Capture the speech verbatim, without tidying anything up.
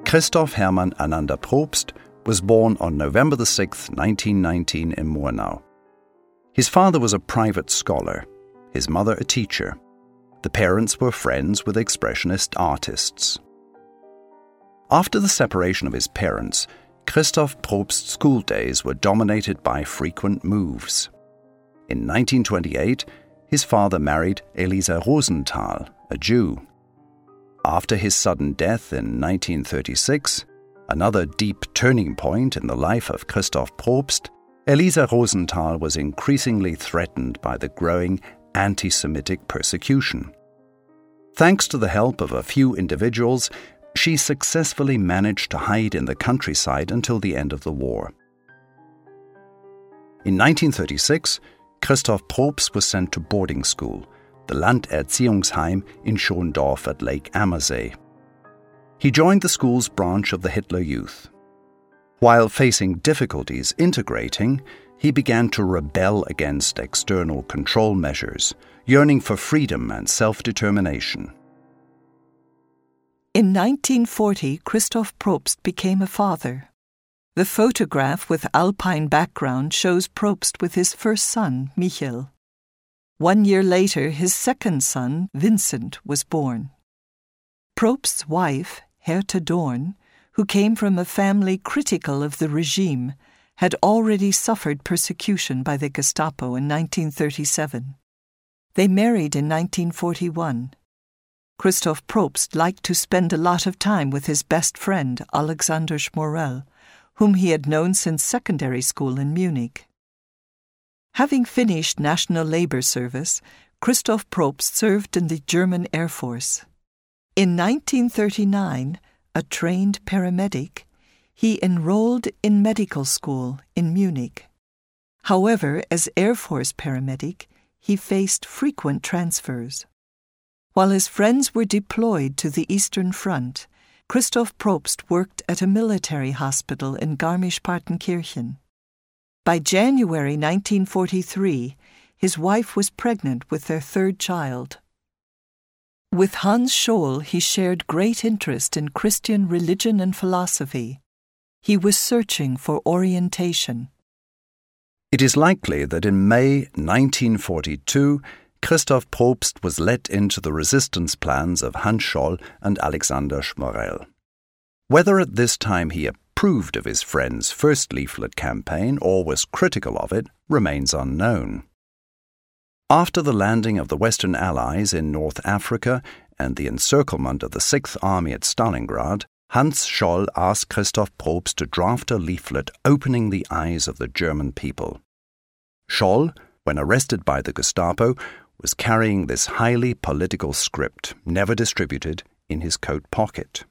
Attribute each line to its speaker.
Speaker 1: Christoph Hermann Annander Probst was born on November the sixth, nineteen nineteen in Murnau. His father was a private scholar, his mother a teacher. The parents were friends with expressionist artists. After the separation of his parents, Christoph Probst's school days were dominated by frequent moves. In nineteen twenty-eight, his father married Elisa Rosenthal, a Jew. After his sudden death in nineteen thirty-six, another deep turning point in the life of Christoph Probst, Elisa Rosenthal was increasingly threatened by the growing anti-Semitic persecution. Thanks to the help of a few individuals, she successfully managed to hide in the countryside until the end of the war. In nineteen thirty-six, Christoph Probst was sent to boarding school, the Landerziehungsheim in Schondorf at Lake Ammersee. He joined the school's branch of the Hitler Youth. While facing difficulties integrating, he began to rebel against external control measures, yearning for freedom and self-determination.
Speaker 2: In nineteen forty, Christoph Probst became a father. The photograph with alpine background shows Probst with his first son, Michael. One year later, his second son, Vincent, was born. Probst's wife, Hertha Dorn, who came from a family critical of the regime, had already suffered persecution by the Gestapo in nineteen thirty-seven. They married in nineteen forty-one. Christoph Probst liked to spend a lot of time with his best friend, Alexander Schmorell, whom he had known since secondary school in Munich. Having finished National Labour Service, Christoph Probst served in the German Air Force. In nineteen thirty-nine, a trained paramedic, he enrolled in medical school in Munich. However, as Air Force paramedic, he faced frequent transfers. While his friends were deployed to the Eastern Front, Christoph Probst worked at a military hospital in Garmisch-Partenkirchen. By January nineteen forty-three, his wife was pregnant with their third child. With Hans Scholl, he shared great interest in Christian religion and philosophy. He was searching for orientation.
Speaker 1: It is likely that in May nineteen forty-two, Christoph Probst was let into the resistance plans of Hans Scholl and Alexander Schmorell. Whether at this time he approved of his friend's first leaflet campaign or was critical of it remains unknown. After the landing of the Western Allies in North Africa and the encirclement of the Sixth Army at Stalingrad, Hans Scholl asked Christoph Probst to draft a leaflet opening the eyes of the German people. Scholl, when arrested by the Gestapo, was carrying this highly political script, never distributed, in his coat pocket.